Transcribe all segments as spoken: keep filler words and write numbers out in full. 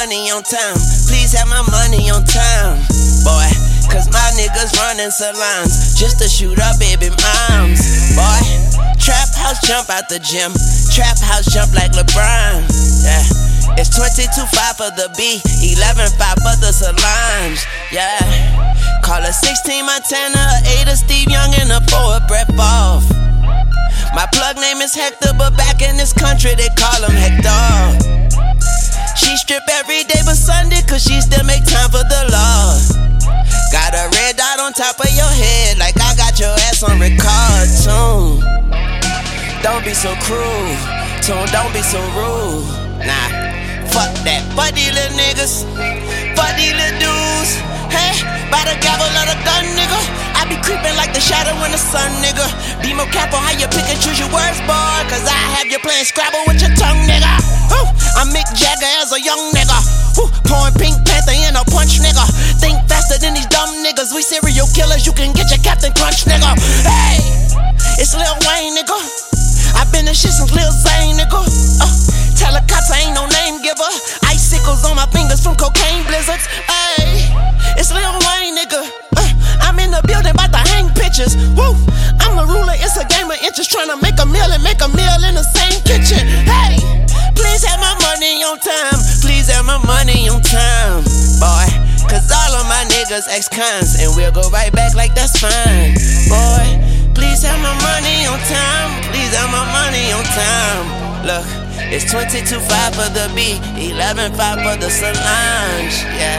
money on time. Please have my money on time, boy. Cause my niggas running salons just to shoot up baby moms, boy. Trap house jump out the gym, trap house jump like LeBron, yeah. It's twenty-two five for the B, eleven five for the salons, yeah. Call a sixteen Montana, eight a Steve Young, and a four a Brett Favre. My plug name is Hector, but back in this country they call him Hector. She strip every day but Sunday, cause she still make time for the law. Got a red dot on top of your head, like I got your ass on record, tune. Don't be so cruel, tune, don't be so rude. Nah, fuck that, fuck these little niggas, fuck these little dudes. Hey, by the gavel of the gun, nigga, I be creeping like the shadow in the sun, nigga. Be more careful how you pick and choose your words, boy, cause I have you playing Scrabble with your tongue, nigga. Ooh, I'm Mick Jagger as a young nigga. Ooh, pouring Pink Panther in a punch, nigga. Think faster than these dumb niggas. We serial killers, you can get your Captain Crunch, nigga. Hey, it's Lil Wayne, nigga. I been in shit since Lil Zane, nigga. Uh, Telecats, I ain't no name giver. Icicles on my fingers from cocaine blizzards. Hey, it's Lil Wayne, nigga. Uh, I'm in the building, bout to hang pictures. Woo, I'm a ruler, it's a game of interest. Trying to make a meal and make a meal in the same kitchen. Hey, please have my money on time. Please have my money on time, boy. Cause all of my niggas ex-cons, and we'll go right back like that's fine, boy. Please have my money on time. Please have my money on time. Look, it's twenty-two five for the B, eleven five for the Solange, yeah.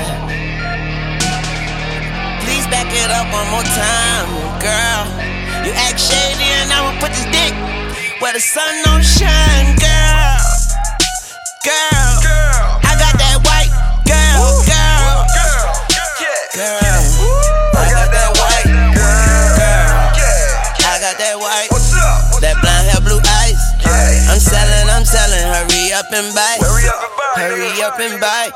Please back it up one more time, girl. You act shady and I'ma put this dick where the sun don't shine, girl. Girl, girl, I got that white girl, girl, girl, girl. I got that white girl, I got that white, that blonde hair, blue eyes. I'm selling, I'm selling, hurry up and buy, hurry up and buy.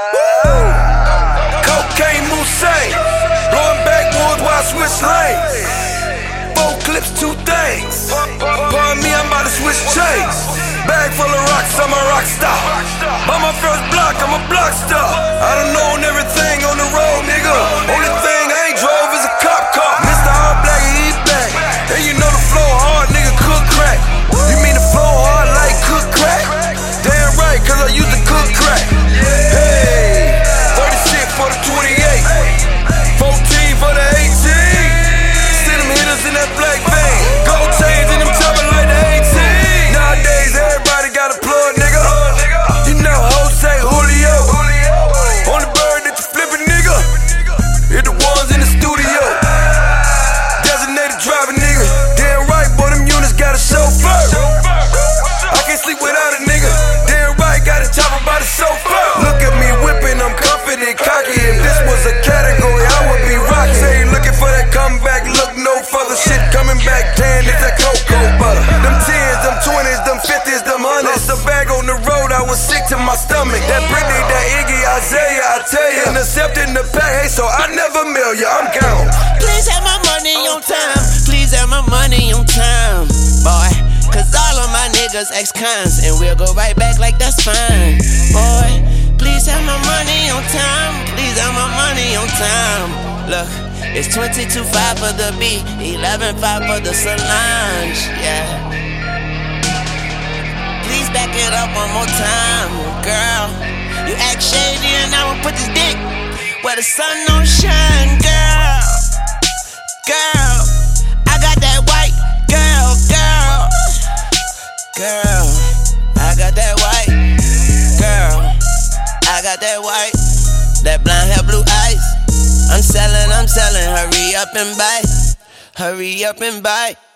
Cocaine Mousse, blowing backwoods while I switch lanes. Four clips, two things. Pardon me, I'm about to switch chains. Bag full of rocks, I'm a rock star. By my first block, I'm a block star. I done known everything on the road, nigga. Only thing I ain't drove is a cop car. Mister All Black, he eat back. And you know the flow hard, nigga, cook crack. You mean the flow hard like cook crack? Damn right, cause I used to cook crack. Hey, thirty-six for the twenty-eight, fourteen for the eighteen. See them hitters in that black vein. Gold chains in them chopping like the eighteen. Nowadays, everybody got a plug, nigga. You know Jose Julio. On the bird that you flippin', nigga. Hit the ones in the studio. Designated driver, nigga. Damn right, boy, them units got a chauffeur. I can't sleep without a nigga. Damn right, got a chopper by the chauffeur. Look at me whipping, I'm confident, cocky. If this was a category, I would be rocking. Say looking for that comeback, look no further. Shit coming back, tan, it's that cocoa butter. Them tens, them twenties, them fifties, them hundreds. The bag on the road, I was sick to my stomach. That Britney, that Iggy, Isaiah, I tell you. Intercepting the pack, hey, so I never mail you, I'm gone. Please have my money on time. Please have my money on time, boy. Cause all of my niggas ex-cons, and we'll go right back like that's fine, boy. Please have my money on time. Please have my money on time. Look, it's twenty-two five for the B, eleven five for the Solange, yeah. Please back it up one more time, girl. You act shady and I'ma put this dick where the sun don't shine, girl. Girl, I got that white girl, girl. Girl, I got that white girl. I got that white, that blonde hair, blue eyes. I'm selling, I'm selling, hurry up and buy, hurry up and buy.